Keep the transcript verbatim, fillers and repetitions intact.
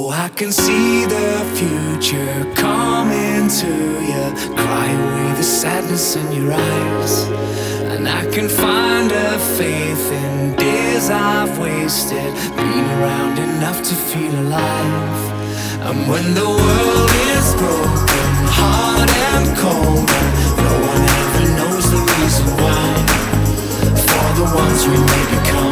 Oh, I can see the future coming to you. Cry away the sadness in your eyes. And I can find a faith in days I've wasted, been around enough to feel alive. And when the world is broken, hard and cold, and no one ever knows the reason why, for the ones we may become,